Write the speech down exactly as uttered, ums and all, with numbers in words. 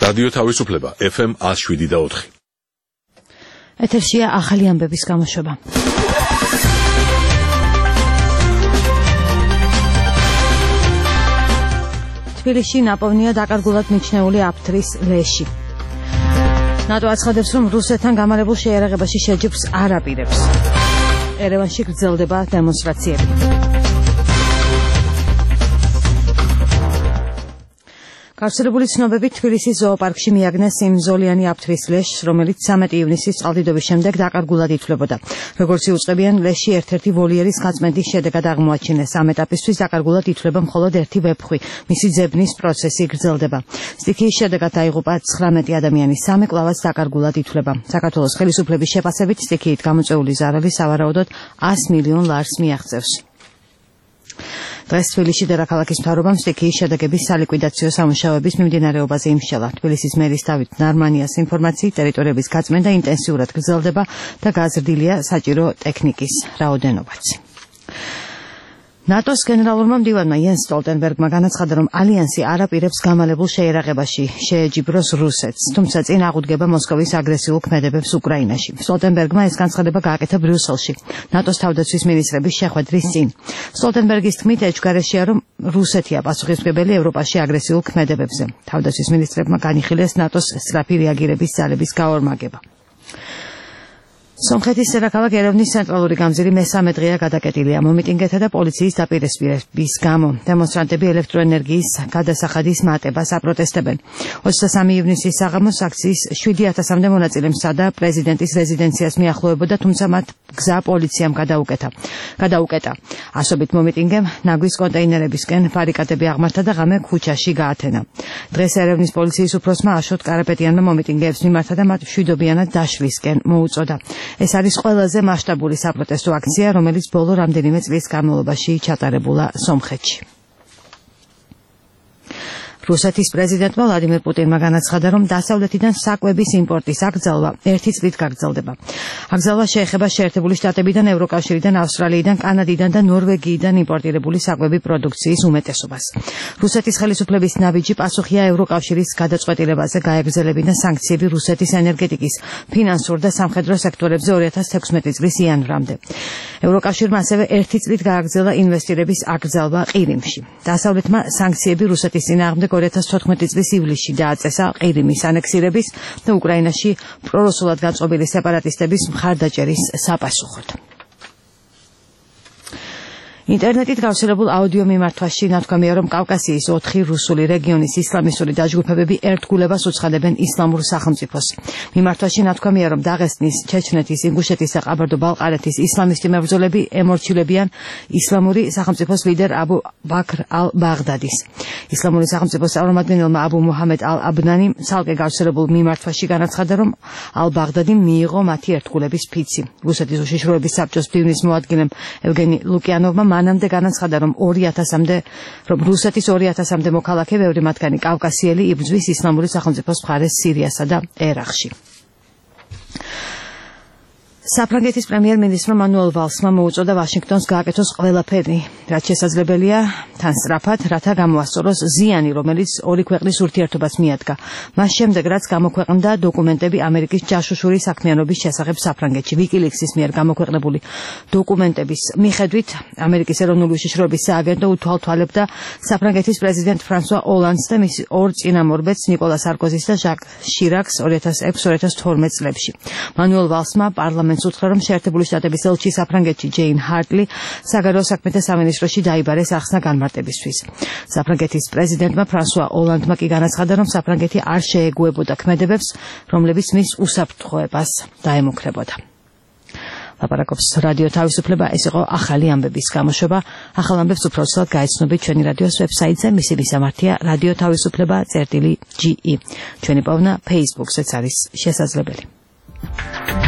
რადიო თავისუფლება ეფ ემ one oh seven და four. ეთერშია ახალი ამბების გამოშვება. თბილისში ნაპოვნია დაკარგულად მიჩნეული აფთრის ლეში. ნატო აცხადებს, რომ რუსეთთან გამალებულ შეიარაღებაში შეჯიბრს არ აპირებს. ერევანში გრძელდება დემონსტრაციები. გავრცელებული ცნობებით თბილისის ზოოპარკში მიაგნეს სიმზოლიანი აფთრის ლეშს, რომელიც სამეტი ივნისის წყალდიდობის შემდეგ დაკარგულად ითვლებოდა. როგორც იუწყებიან, ლეში ერთ-ერთი ვოლიერის გაწმენდის შედეგად აღმოაჩინეს. ამ ეტაპისთვის დაკარგულად ითვლება მხოლოდ ერთი ვეფხვი. მისი ძებნის პროცესი გრძელდება. სტიქიის შედეგად დაიღუპა ცხრამეტი ადამიანი, სამი კლავაც დაკარგულად ითვლება. საქართველოს ხელისუფლების შეფასებით სტიქიით გამოწვეული ზარალი სავარაუდოდ one hundred მილიონ ლარს მიაღწევს. დღეს თბილისში დედაქალაქის მთავრობამ სტიქიის შედეგების სალიკვიდაციო სამუშაოების მიმდინარეობაზე იმსჯელა. თბილისის მერის დავით ნარმანიას ინფორმაციით, ტერიტორიების გაწმენდა ინტენსიურად გრძელდება და გაზრდილია საჭირო ტექნიკის რაოდენობაც. ნატოს გენერალურმა მდივანმა იენს სტოლტენბერგმა განაცხადა, რომ ალიანსი არ აპირებს გამალებულ შეიარაღებაში შეეჯიბროს რუსეთს, თუმცა წინ აღუდგება მოსკოვის აგრესიულ ქმედებებს უკრაინაში. სტოლტენბერგმა ეს განცხადება გააკეთა ბრიუსელში, ნატოს თავდაცვის მინისტრების შეხვედრის წინ. სტოლტენბერგის თქმით, ეჭვგარეშეა, რომ რუსეთია პასუხისმგებელი ევროპაში აგრესიულ ქმედებებზე. თავდაცვის მინისტრებმა განიხილეს ნატოს სწრაფი რეაგირების ძალების გაორმაგება. სომხეთის დედაქალაქ ერევნის ცენტრალური გამზირი მესამე დღეა გადაკეტილია მომიტინგეთა და პოლიციის დაპირისპირების გამო. დემონსტრანტები ელექტროენერგიის გადასახადის მატებას აპროტესტებენ. ოცდასამი ივნისის საღამოს აქციის შვიდი ათასამდე მონაწილე მსადა პრეზიდენტის რეზიდენციას მიახლოებოდა, თუმცა მათ გზა პოლიციამ გადაუკეთა. გადაუკეტა. ასობით მომიტინგემ ნაგვის კონტეინერებისკენ ბარიკადები აღმართა და ღამე ქუჩაში გაათენა. დღეს ერევნის პოლიციის უფროსმა აშოტ კარაპეტიანმა მომიტინგეებს მიმართა და მათ მშვიდობიანად დაშლისკენ მოუწოდა. ეს არის ყველაზე მასშტაბური საპროტესტო აქცია, რომელიც ბოლო რამდენიმე წლის განმავლობაში ჩატარებულა სომხეთში. რუსეთის პრეზიდენტმა ვლადიმერ პუტინმა განაცხადა, რომ დასავლეთიდან საკვების იმპორტის აკრძალვა ერთი წლით გაგრძელდება. აკრძალვა შეეხება შეერთებული შტატებიდან, ევროკავშირიდან, ავსტრალიიდან, კანადიდან და ნორვეგიიდან იმპორტირებული საკვები პროდუქციის უმეტესობას. რუსეთის ხელისუფლების ნაბიჯი პასუხია ევროკავშირის გადაწყვეტილებაზე გაეგრძელებინა სანქციები რუსეთის ენერგეტიკის, ფინანსურ და სამხედრო სექტორებზე ორი ათას თექვსმეტი წლის იანვრამდე. ევროკავშირმა ასევე ერთი წლით გააგრძელა ინვესტირების აკრძალვა ყირიმში. დასავლეთმა სანქციები რუსეთის წინააღმდეგ ორი ათას თოთხმეტი წლის ივლისში დააწესა ყირიმის ანექსირების და უკრაინაში პრორუსულად განწყობილი სეპარატისტების მხარდაჭერის საპასუხოდ. ინტერნეტით გავრცელებულ აუდიო მიმართვაში ნათქვამია, რომ კავკასიის ოთხი რუსული რეგიონის ისლამისტური დაჯგუფებები ერთგულებას უცხადებენ ისლამურ სახელმწიფოს. მიმართვაში ნათქვამია, რომ დაღესტნის, ჩეჩნეთის, ინგუშეთის და ყაბარდო-ბალყარეთის ისლამისტი მებრძოლები ემორჩილებიან ისლამური სახელმწიფოს ლიდერ აბუ ბაქრ ალ-ბაღდადის. ისლამური სახელმწიფოს წარმომადგენელმა აბუ მუჰამედ ალ-აბნანი ცალკე გავრცელებულ მიმართვაში განაცხადა, რომ ალ-ბაღდადიმ მიიღო მათი ერთგულების ფიცი. რუსეთის უშიშროების საბჭოს მდივნის მოადგილემ ევგენი ლუკიანოვმა მანამდე განაცხადა, რომ ორი ათასამდე რომ რუსეთის ორი ათასამდე მოქალაქე, ბევრი მათგანი კავკასიელი, იბრძვის ისლამური სახელმწიფოს მხარეს სირიასა და ერაყში. საფრანგეთის პრემიერ-მინისტრმა მანუელ ვალსმა მოუწოდა ვაშინგტონს გააკეთოს ყველაფერი, რაც შესაძლებელია თან სწრაფად, რათა გამოასწოროს ზიანი, რომელიც ორი ქვეყნის ურთიერთობას მიადგა. მას შემდეგ, რაც გამოქვეყნდა დოკუმენტები ამერიკის ჯაშუშური საქმიანობის შესახებ საფრანგეთში. ვიკილիქსის მიერ გამოქვეყნებული დოკუმენტების მიხედვით, ამერიკის ეროვნული უშიშროების სააგენტო უთვალთვალებდა საფრანგეთის პრეზიდენტ ფრანსუა ოლანდს და მის ორ წინამორბედს ნიკოლა სარკოზის და ჟაკ შირაკს ორი ათას ექვსი ორი ათას თორმეტ წლებში. მანუელ ვალსმა პარლამენტს უთხრა, რომ შეერთებული შტატების ელჩი საფრანგეთში ჯეინ ჰარტლი საგარეო საქმეთა სამინისტროში დაიბარეს ახსნა განმარტებისთვის. საფრანგეთის პრეზიდენტმა ფრანსუა ოლანდმა კი განაცხადა, რომ საფრანგეთი არ შეეგუებოდა ქმედებებს, რომლებიც მის უსაფრთხოებას დაემუქრებოდა. ლაპარაკობს რადიო თავისუფლება, ეს იყო ახალი ამბების გამოშვება. ახალ ამბებს უფრო ცუდად გაიცნობით ჩვენი რადიოს ვებსაიტზე, მისი მისამართია რადიო თავისუფლება წერტილი ჯი ი. ჩვენი პოვნა Facebook-ზეც არის შესაძლებელი.